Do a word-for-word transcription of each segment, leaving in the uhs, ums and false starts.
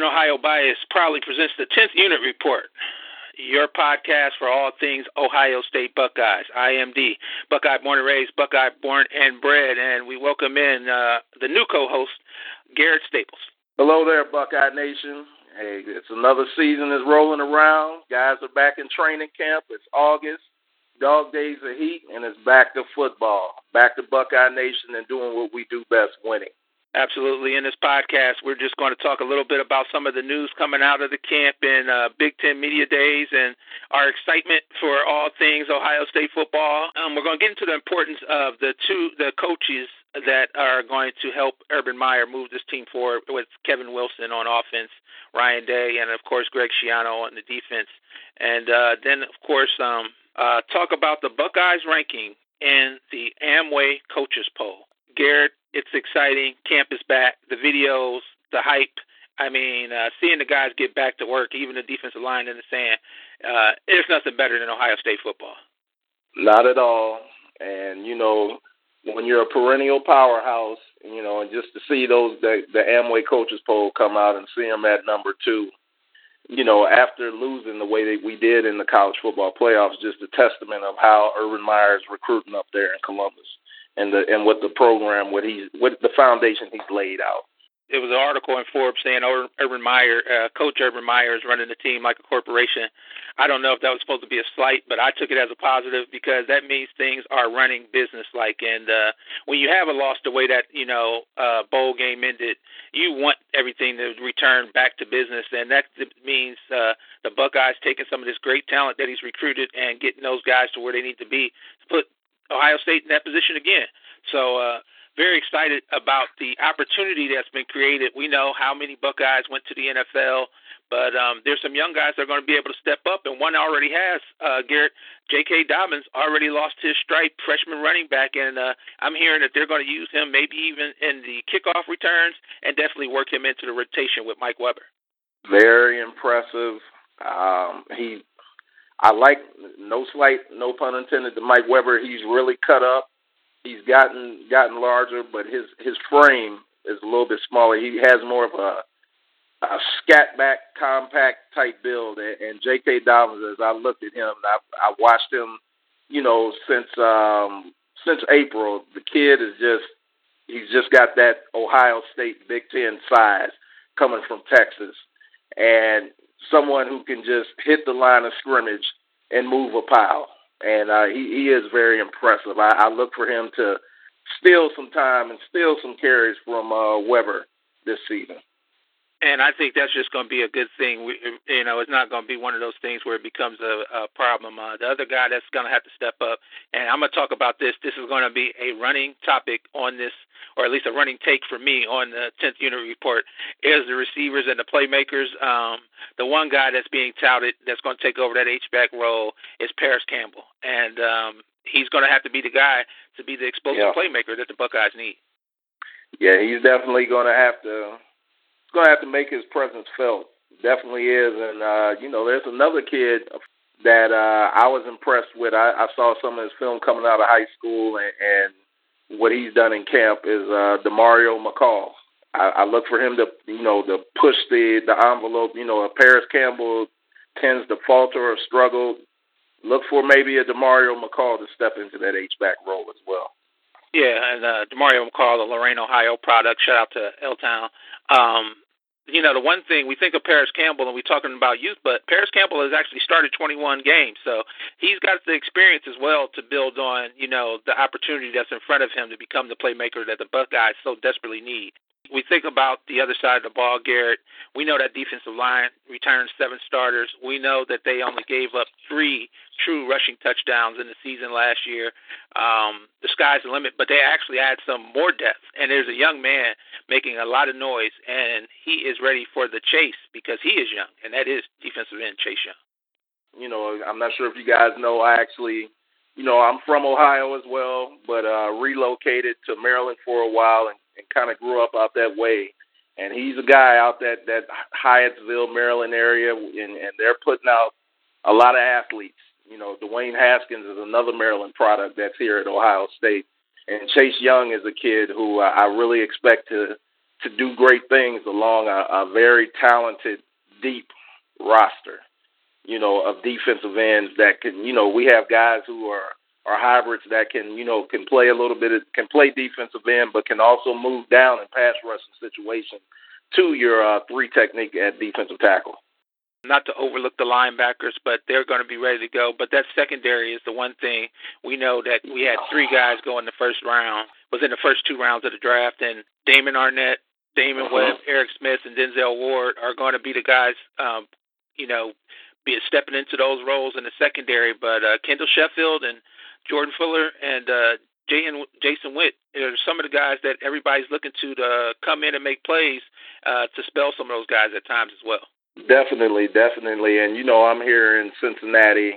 Ohio Bias proudly presents the tenth Unit Report, your podcast for all things Ohio State Buckeyes. I am D, Buckeye born and raised, Buckeye born and bred, and we welcome in uh, the new co-host, Garrett Staples. Hello there, Buckeye Nation. Hey, it's another season is rolling around. Guys are back in training camp. It's August, dog days of heat, and it's back to football. Back to Buckeye Nation and doing what we do best, winning. Absolutely. In this podcast, we're just going to talk a little bit about some of the news coming out of the camp and uh, Big Ten Media Days and our excitement for all things Ohio State football. Um, we're going to get into the importance of the two the coaches that are going to help Urban Meyer move this team forward with Kevin Wilson on offense, Ryan Day, and, of course, Greg Schiano on the defense. And uh, then, of course, um, uh, talk about the Buckeyes ranking in the Amway Coaches Poll. Garrett, it's exciting. Camp is back. The videos, the hype. I mean, uh, seeing the guys get back to work, even the defensive line in the sand, uh, there's nothing better than Ohio State football. Not at all. And, you know, when you're a perennial powerhouse, you know, and just to see those the, the Amway Coaches Poll come out and see them at number two, you know, after losing the way that we did in the college football playoffs, just a testament of how Urban Meyer is recruiting up there in Columbus. And the and what the program, what he's, what the foundation he's laid out. It was an article in Forbes saying Urban Meyer, uh, Coach Urban Meyer is running the team like a corporation. I don't know if that was supposed to be a slight, but I took it as a positive because that means things are running business-like. And uh, when you have a loss the way that, you know, uh, bowl game ended, you want everything to return back to business. And that means uh, the Buckeyes taking some of this great talent that he's recruited and getting those guys to where they need to be to put Ohio State in that position again. So uh, very excited about the opportunity that's been created. We know how many Buckeyes went to the N F L, but um, there's some young guys that are going to be able to step up, and one already has. Uh, Garrett, J K. Dobbins already lost his stripe, freshman running back, and uh, I'm hearing that they're going to use him maybe even in the kickoff returns and definitely work him into the rotation with Mike Weber. Very impressive. Um, he I like, no slight, no pun intended, to Mike Weber. He's really cut up. He's gotten gotten larger, but his, his frame is a little bit smaller. He has more of a, a scat-back, compact type build. And, and J K. Dobbins, as I looked at him, I, I watched him, you know, since um, since April. The kid is just, he's just got that Ohio State Big Ten size coming from Texas. And someone who can just hit the line of scrimmage and move a pile. And uh, he, he is very impressive. I, I look for him to steal some time and steal some carries from uh, Weber this season. And I think that's just going to be a good thing. We, you know, it's not going to be one of those things where it becomes a, a problem. Uh, the other guy that's going to have to step up, and I'm going to talk about this. This is going to be a running topic on this, or at least a running take for me on the tenth Unit Report, is the receivers and the playmakers. Um, the one guy that's being touted that's going to take over that H-back role is Paris Campbell. And um, he's going to have to be the guy to be the explosive yeah. playmaker that the Buckeyes need. Yeah, he's definitely going to have to going to have to make his presence felt. Definitely is. And, uh, you know, there's another kid that uh, I was impressed with. I, I saw some of his film coming out of high school, and, and what he's done in camp is uh, DeMario McCall. I, I look for him to, you know, to push the, the envelope. You know, if Paris Campbell tends to falter or struggle, look for maybe a DeMario McCall to step into that H-back role as well. Yeah, and uh, DeMario McCall, the Lorain, Ohio product. Shout out to L-Town. Um, you know, the one thing, we think of Paris Campbell and we're talking about youth, but Paris Campbell has actually started twenty-one games. So he's got the experience as well to build on, you know, the opportunity that's in front of him to become the playmaker that the Buckeyes so desperately need. We think about the other side of the ball, Garrett. We know that defensive line returns seven starters. We know that they only gave up three true rushing touchdowns in the season last year. Um, the sky's the limit, but they actually add some more depth. And there's a young man making a lot of noise, and he is ready for the chase because he is young, and that is defensive end Chase Young. You know, I'm not sure if you guys know, I actually, you know, I'm from Ohio as well, but uh, relocated to Maryland for a while and and kind of grew up out that way. And he's a guy out that, that Hyattsville, Maryland area, and, and they're putting out a lot of athletes. You know, Dwayne Haskins is another Maryland product that's here at Ohio State. And Chase Young is a kid who uh, I really expect to to do great things along a, a very talented, deep roster, you know, of defensive ends that can, you know, we have guys who are, are hybrids that can, you know, can play a little bit, of, can play defensive end, but can also move down in pass rushing situations to your uh, three technique at defensive tackle. Not to overlook the linebackers, but they're going to be ready to go. But that secondary is the one thing we know that we had three guys go in the first round, was in the first two rounds of the draft, and Damon Arnett, Damon uh-huh. Webb, Eric Smith, and Denzel Ward are going to be the guys, um, you know, be stepping into those roles in the secondary. But uh, Kendall Sheffield and Jordan Fuller and uh, Jason Witt are some of the guys that everybody's looking to to come in and make plays uh, to spell some of those guys at times as well. Definitely, definitely. And, you know, I'm here in Cincinnati,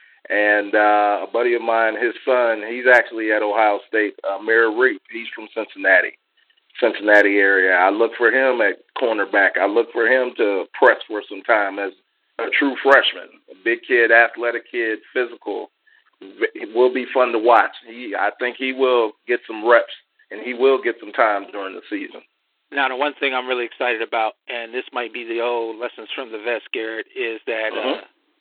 and uh, a buddy of mine, his son, he's actually at Ohio State, uh, Mary Reap. He's from Cincinnati, Cincinnati area. I look for him at cornerback. I look for him to press for some time as a true freshman, a big kid, athletic kid, physical. It will be fun to watch. He, I think he will get some reps, and he will get some time during the season. Now, the one thing I'm really excited about, and this might be the old lessons from the vest, Garrett, is that uh-huh. uh,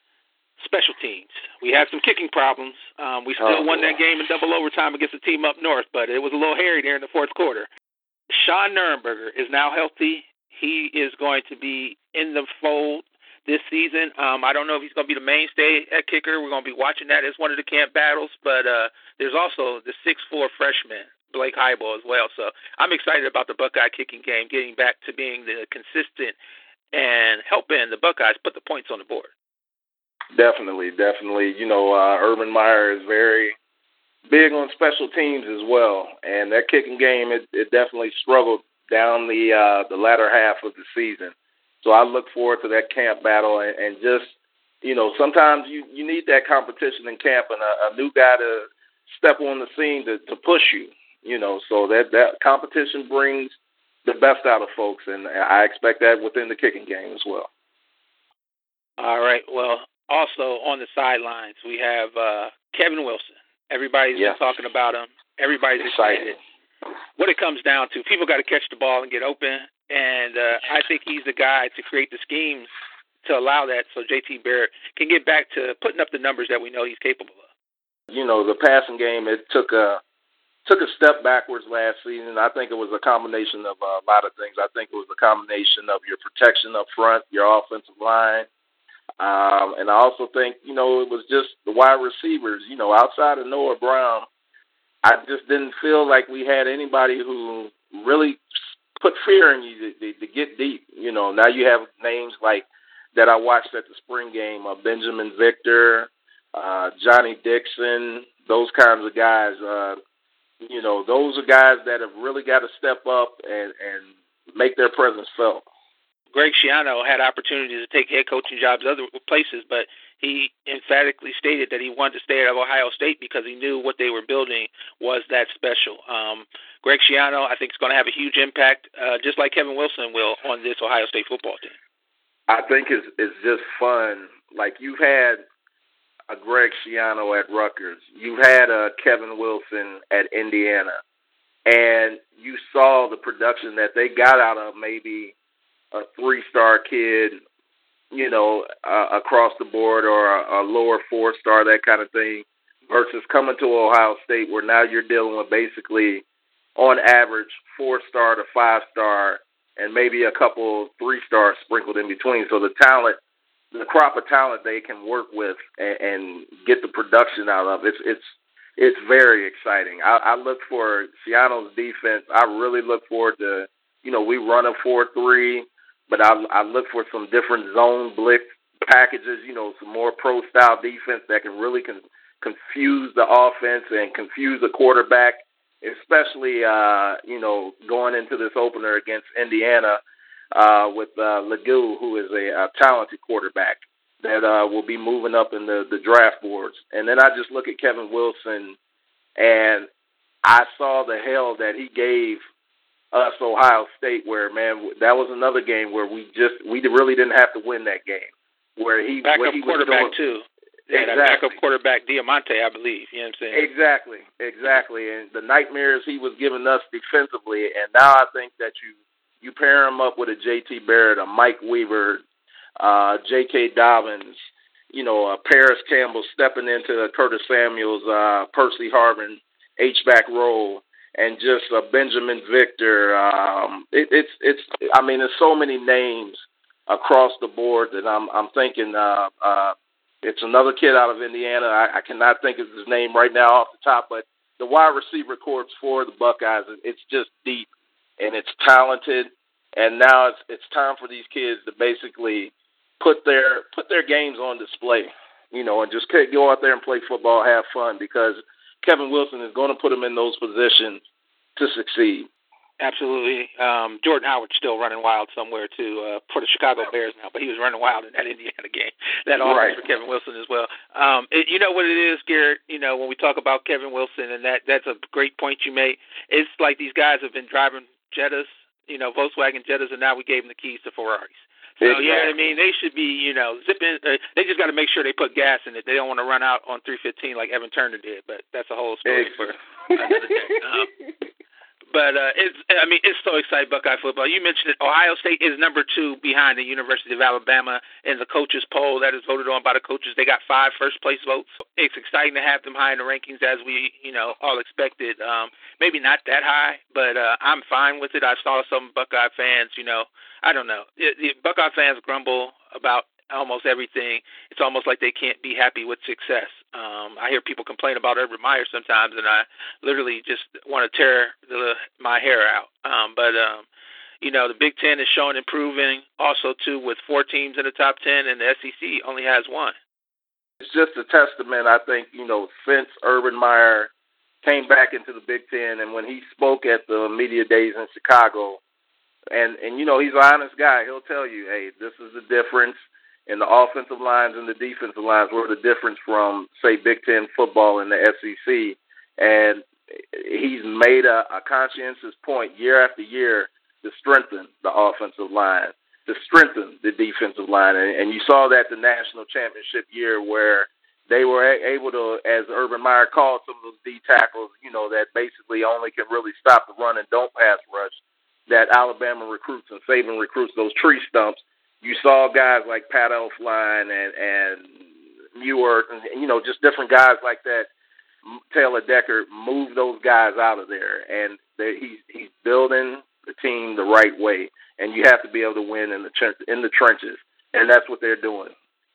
special teams. We had some kicking problems. Um, we still oh, won that game in double overtime against the team up north, but it was a little hairy there in the fourth quarter. Sean Nuernberger is now healthy. He is going to be in the fold this season. Um, I don't know if he's going to be the mainstay at kicker. We're going to be watching that as one of the camp battles, but uh, there's also the six foot four freshman, Blake Heibel, as well. So I'm excited about the Buckeye kicking game, getting back to being the consistent and helping the Buckeyes put the points on the board. Definitely, definitely. You know, uh, Urban Meyer is very big on special teams as well, and that kicking game, it, it definitely struggled down the uh, the latter half of the season. So I look forward to that camp battle, and, and just, you know, sometimes you, you need that competition in camp and a, a new guy to step on the scene to, to push you, you know, so that, that competition brings the best out of folks, and I expect that within the kicking game as well. All right. Well, also on the sidelines, we have uh, Kevin Wilson. Everybody's yes. been talking about him. Everybody's excited. excited. What it comes down to, people got to catch the ball and get open. And uh, I think he's the guy to create the schemes to allow that so J T Barrett can get back to putting up the numbers that we know he's capable of. You know, the passing game, it took a took a step backwards last season. I think it was a combination of a lot of things. I think it was a combination of your protection up front, your offensive line. Um, and I also think, you know, it was just the wide receivers. You know, outside of Noah Brown, I just didn't feel like we had anybody who really put fear in you to, to, to get deep. You know, now you have names like that I watched at the spring game, uh, Benjamin Victor, uh, Johnny Dixon, those kinds of guys. Uh, you know, those are guys that have really got to step up and, and make their presence felt. Greg Schiano had opportunities to take head coaching jobs other places, but he emphatically stated that he wanted to stay at Ohio State because he knew what they were building was that special. Um, Greg Schiano, I think, is going to have a huge impact, uh, just like Kevin Wilson will, on this Ohio State football team. I think it's, it's just fun. Like, you've had a Greg Schiano at Rutgers. You've had a Kevin Wilson at Indiana. And you saw the production that they got out of maybe a three-star kid, you know, uh, across the board, or a, a lower four-star, that kind of thing, versus coming to Ohio State where now you're dealing with basically, on average, four-star to five-star, and maybe a couple three-stars sprinkled in between. So the talent, the crop of talent they can work with and, and get the production out of, it's it's it's very exciting. I, I look for Schiano's defense. I really look forward to, you know, we run a four three, but I, I look for some different zone blitz packages, you know, some more pro-style defense that can really con- confuse the offense and confuse the quarterback, especially, uh, you know, going into this opener against Indiana uh, with uh, Legault, who is a, a talented quarterback that uh, will be moving up in the, the draft boards. And then I just look at Kevin Wilson, and I saw the hell that he gave us Ohio State, where, man, that was another game where we just we really didn't have to win that game. Where he backup he quarterback was too. Yeah, exactly. Backup quarterback Diamante, I believe. You know what I'm saying? Exactly, exactly. And the nightmares he was giving us defensively, and now I think that you You pair him up with a J T Barrett, a Mike Weaver, uh, J K. Dobbins, you know, uh, Paris Campbell stepping into Curtis Samuel's, uh, Percy Harvin H-back role, and just uh, Benjamin Victor. Um, it, it's, it's. I mean, there's so many names across the board that I'm, I'm thinking. Uh, uh, it's another kid out of Indiana. I, I cannot think of his name right now off the top, but the wide receiver corps for the Buckeyes, it's just deep and it's talented. And now it's it's time for these kids to basically put their put their games on display, you know, and just go out there and play football, have fun, because Kevin Wilson is going to put them in those positions to succeed. Absolutely. Um, Jordan Howard's still running wild somewhere too uh, for the Chicago Bears now, but he was running wild in that Indiana game. That offense right. for Kevin Wilson as well. Um, it, you know what it is, Garrett? You know, when we talk about Kevin Wilson, and that that's a great point you made. It's like these guys have been driving Jettas, you know, Volkswagen Jettas, and now we gave them the keys to Ferraris. So, exactly. yeah, I mean, they should be, you know, zipping. Uh, they just got to make sure they put gas in it. They don't want to run out on three fifteen like Evan Turner did, but that's a whole story exactly. for another day. Um, But uh, it's, I mean, it's so exciting, Buckeye football. You mentioned it. Ohio State is number two behind the University of Alabama in the coaches poll that is voted on by the coaches. They got five first-place votes. It's exciting to have them high in the rankings, as we, you know, all expected. Um, maybe not that high, but uh, I'm fine with it. I saw some Buckeye fans, you know, I don't know. It, the Buckeye fans grumble about almost everything. It's almost like they can't be happy with success. Um, I hear people complain about Urban Meyer sometimes, and I literally just want to tear the, my hair out. Um, but, um, you know, the Big Ten is showing improving also, too, with four teams in the top ten, and the S E C only has one. It's just a testament, I think, you know, since Urban Meyer came back into the Big Ten, and when he spoke at the media days in Chicago, and, and you know, he's an honest guy. He'll tell you, hey, this is the difference in the offensive lines and the defensive lines, were the difference from, say, Big Ten football and the S E C. And he's made a, a conscientious point year after year to strengthen the offensive line, to strengthen the defensive line. And, and you saw that the national championship year where they were able to, as Urban Meyer called some of those D tackles, you know, that basically only can really stop the run and don't pass rush, that Alabama recruits and Saban recruits, those tree stumps. You saw guys like Pat Elflein and, and Muir, and, you know, just different guys like that, Taylor Decker, move those guys out of there. And they, he's, he's building the team the right way. And you have to be able to win in the in the trenches. And that's what they're doing.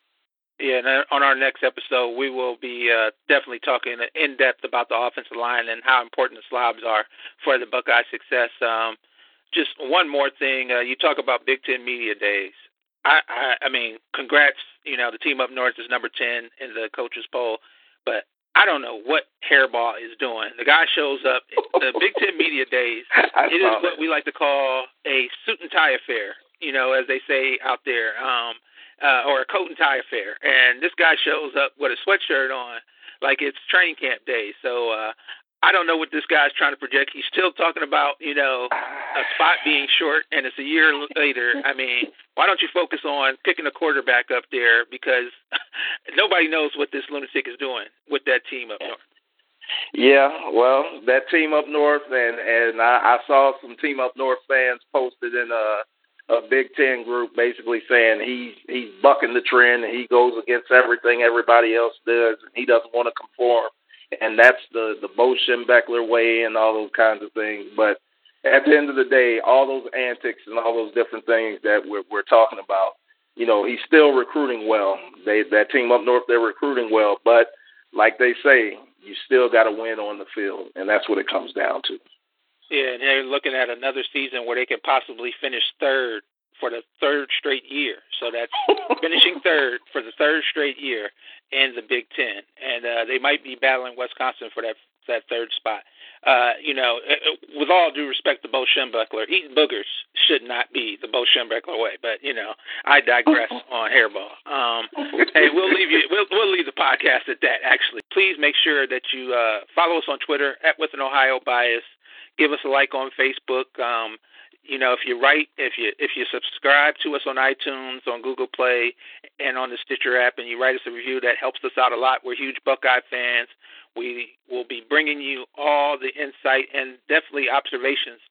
Yeah, and on our next episode, we will be uh, definitely talking in depth about the offensive line and how important the slobs are for the Buckeye success. Um, just one more thing. Uh, you talk about Big Ten Media Days. I, I, I mean, congrats. You know, the team up north is number ten in the coaches poll, but I don't know what Hairball is doing. The guy shows up. The Big Ten Media Days, it is what we like to call a suit and tie affair, you know, as they say out there, um, uh, or a coat and tie affair. And this guy shows up with a sweatshirt on like it's training camp day. So uh, I don't know what this guy's trying to project. He's still talking about, you know, a spot being short, and it's a year later. I mean, why don't you focus on picking a quarterback up there? Because nobody knows what this lunatic is doing with that team up north. Yeah, well, that team up north, and, and I, I saw some team up north fans posted in a, a Big Ten group basically saying he's, he's bucking the trend, and he goes against everything everybody else does, and he doesn't want to conform. And that's the, the Bo Schembechler way and all those kinds of things. But at the end of the day, all those antics and all those different things that we're, we're talking about, you know, he's still recruiting well. They that team up north, they're recruiting well. But like they say, you still got to win on the field, and that's what it comes down to. Yeah, and they're looking at another season where they could possibly finish third for the third straight year. So that's finishing third for the third straight year in the Big Ten. And uh, they might be battling Wisconsin for that that third spot. Uh, you know, with all due respect to Bo Schembechler, eating boogers should not be the Bo Schembechler way. But, you know, I digress on Hairball. Um, hey, we'll leave you. We'll, we'll leave the podcast at that, actually. Please make sure that you uh, follow us on Twitter, at With an Ohio Bias. Give us a like on Facebook. Um, You know, if you write, if you if you subscribe to us on iTunes, on Google Play, and on the Stitcher app, and you write us a review, that helps us out a lot. We're huge Buckeye fans. We will be bringing you all the insight and definitely observations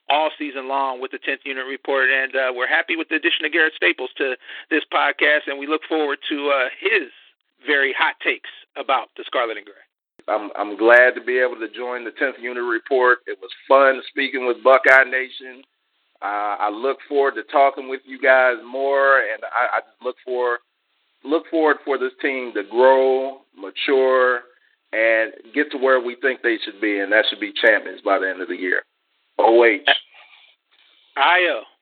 all season long with the tenth Unit Report, and uh, we're happy with the addition of Garrett Staples to this podcast, and we look forward to uh, his very hot takes about the Scarlet and Gray. I'm I'm glad to be able to join the tenth Unit Report. It was fun speaking with Buckeye Nation. Uh, I look forward to talking with you guys more, and I, I look for look forward for this team to grow, mature, and get to where we think they should be, and that should be champions by the end of the year. O H. I O.